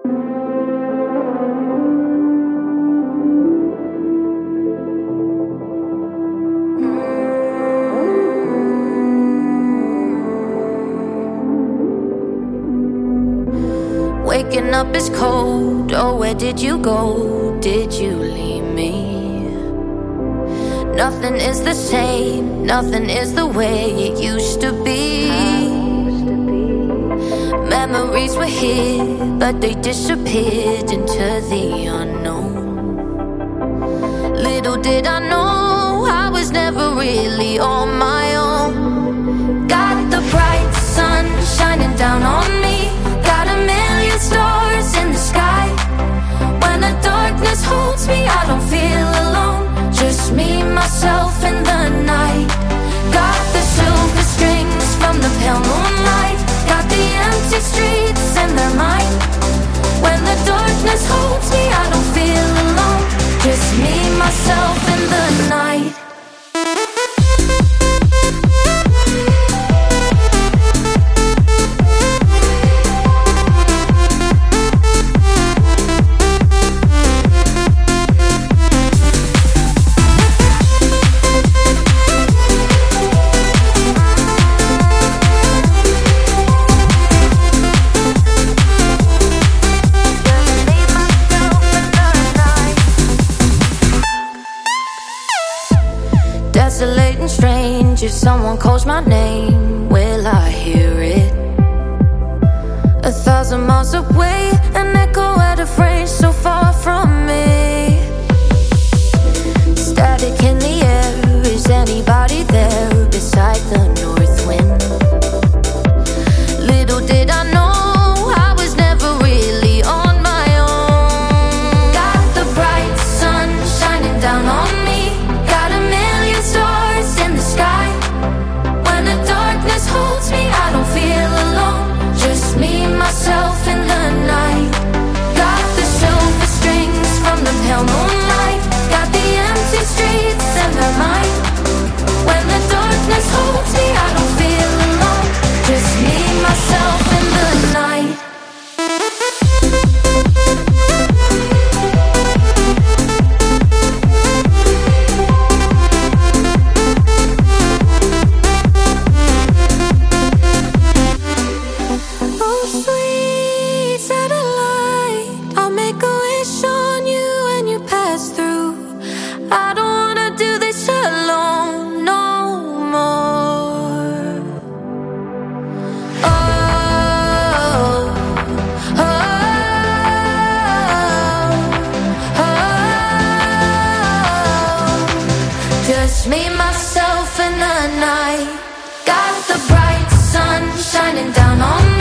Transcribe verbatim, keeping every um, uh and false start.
Waking up is cold, oh where did you go? Did you leave me? Nothing is the same, nothing is the way it used to be. Memories were here, but they disappeared into the unknown. Little did I know, I was never really on my own. Got the bright sun shining down on me, got a million stars in the sky. When the darkness holds me, I don't feel alone. Just me, myself, and the night. Got the silver strings from the pale moonlight, got the empty streets and they're mine. When the darkness holds me, I don't feel alone. Just me, myself, and the night. Desolate and strange, if someone calls my name, will I hear it? A thousand miles away, an echo at a frame so far from me. Static in the air, is anybody there beside the north wind? Little did I know, I was never really on my own. Got the bright sun shining down on me, got a million stars in the sky. When the darkness holds me, I don't feel alone. Just me, myself, and the night. Got the silver strings from the pale moonlight, got the empty streets and they're mine. When the darkness holds me, I don't feel alone. Just me, myself, and the night. Oh, sweet satellite, I'll make a wish on you when you pass through. I don't wanna do this alone no more. Oh, oh, oh. Just me, myself, and the night. Got the bright sun shining down on me,